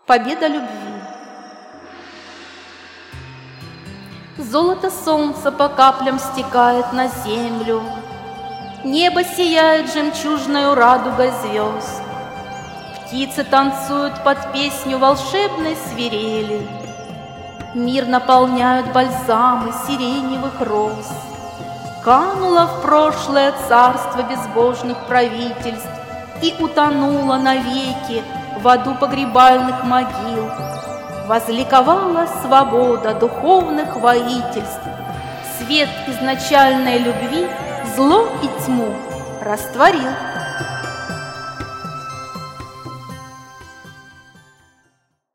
Победа любви. Золото солнца по каплям стекает на землю, небо сияет жемчужною радугой звезд, птицы танцуют под песню волшебной свирели, мир наполняют бальзамы сиреневых роз. Канула в прошлое царство безбожных правительств и утонула навеки в аду погребальных могил. Возликовала свобода духовных воительств. Свет изначальной любви зло и тьму растворил.